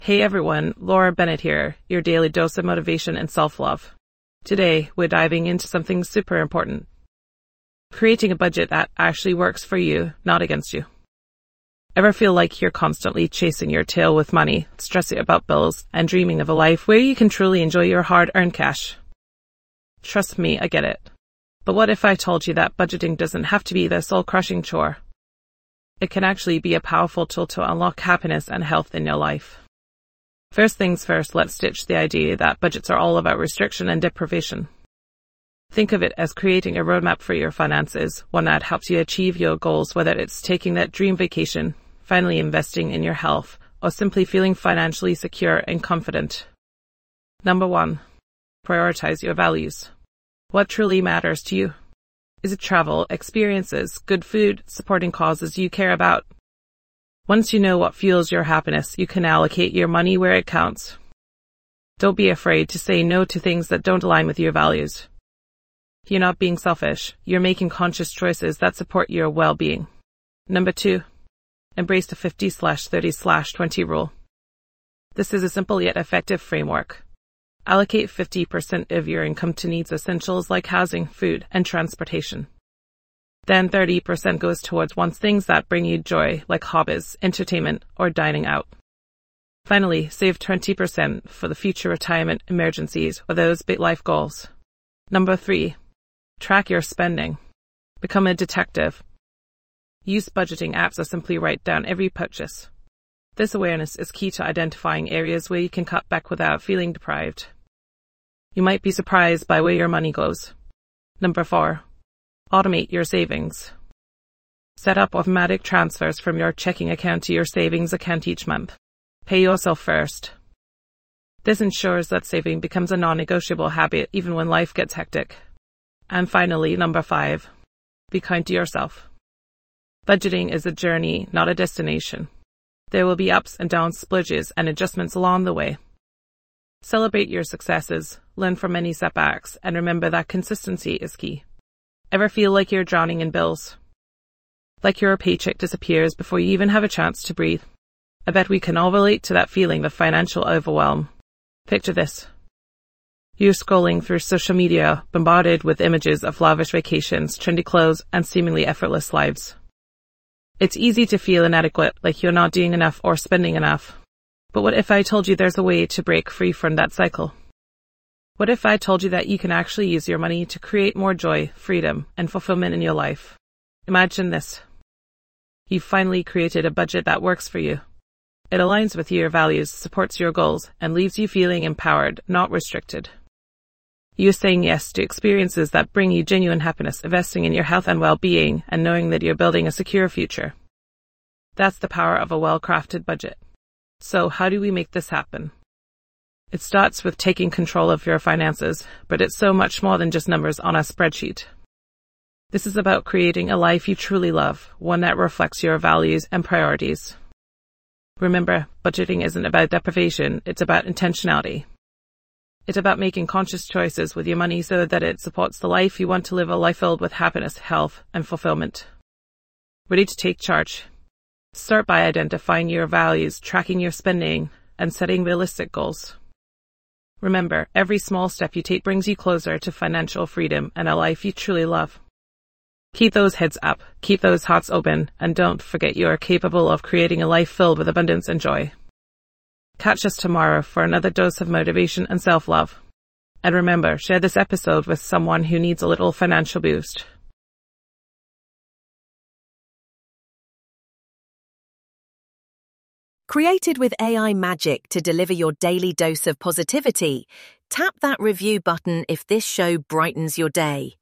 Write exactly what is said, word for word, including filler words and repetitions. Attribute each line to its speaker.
Speaker 1: Hey everyone, Laura Bennett here, your daily dose of motivation and self-love. Today, we're diving into something super important. Creating a budget that actually works for you, not against you. Ever feel like you're constantly chasing your tail with money, stressing about bills, and dreaming of a life where you can truly enjoy your hard-earned cash? Trust me, I get it. But what if I told you that budgeting doesn't have to be the soul-crushing chore? It can actually be a powerful tool to unlock happiness and health in your life. First things first, let's ditch the idea that budgets are all about restriction and deprivation. Think of it as creating a roadmap for your finances, one that helps you achieve your goals, whether it's taking that dream vacation, finally investing in your health, or simply feeling financially secure and confident. Number one, prioritize your values. What truly matters to you? Is it travel, experiences, good food, supporting causes you care about? Once you know what fuels your happiness, you can allocate your money where it counts. Don't be afraid to say no to things that don't align with your values. You're not being selfish. You're making conscious choices that support your well-being. Number two, embrace the fifty slash thirty slash twenty rule. This is a simple yet effective framework. Allocate fifty percent of your income to needs essentials like housing, food, and transportation. Then thirty percent goes towards wants, things that bring you joy, like hobbies, entertainment, or dining out. Finally, save twenty percent for the future retirement, emergencies, or those big life goals. Number three, track your spending. Become a detective. Use budgeting apps or simply write down every purchase. This awareness is key to identifying areas where you can cut back without feeling deprived. You might be surprised by where your money goes. Number four, automate your savings. Set up automatic transfers from your checking account to your savings account each month. Pay yourself first. This ensures that saving becomes a non-negotiable habit even when life gets hectic. And finally, number five, be kind to yourself. Budgeting is a journey, not a destination. There will be ups and downs, splurges, and adjustments along the way. Celebrate your successes, learn from any setbacks, and remember that consistency is key. Ever feel like you're drowning in bills? Like your paycheck disappears before you even have a chance to breathe? I bet we can all relate to that feeling of financial overwhelm. Picture this. You're scrolling through social media, bombarded with images of lavish vacations, trendy clothes, and seemingly effortless lives. It's easy to feel inadequate, like you're not doing enough or spending enough. But what if I told you there's a way to break free from that cycle? What if I told you that you can actually use your money to create more joy, freedom, and fulfillment in your life? Imagine this. You've finally created a budget that works for you. It aligns with your values, supports your goals, and leaves you feeling empowered, not restricted. You're saying yes to experiences that bring you genuine happiness, investing in your health and well-being, and knowing that you're building a secure future. That's the power of a well-crafted budget. So how do we make this happen? It starts with taking control of your finances, but it's so much more than just numbers on a spreadsheet. This is about creating a life you truly love, one that reflects your values and priorities. Remember, budgeting isn't about deprivation, it's about intentionality. It's about making conscious choices with your money so that it supports the life you want to live, a life filled with happiness, health, and fulfillment. Ready to take charge? Start by identifying your values, tracking your spending, and setting realistic goals. Remember, every small step you take brings you closer to financial freedom and a life you truly love. Keep those heads up, keep those hearts open, and don't forget you are capable of creating a life filled with abundance and joy. Catch us tomorrow for another dose of motivation and self-love. And remember, share this episode with someone who needs a little financial boost.
Speaker 2: Created with A I magic to deliver your daily dose of positivity, tap that review button if this show brightens your day.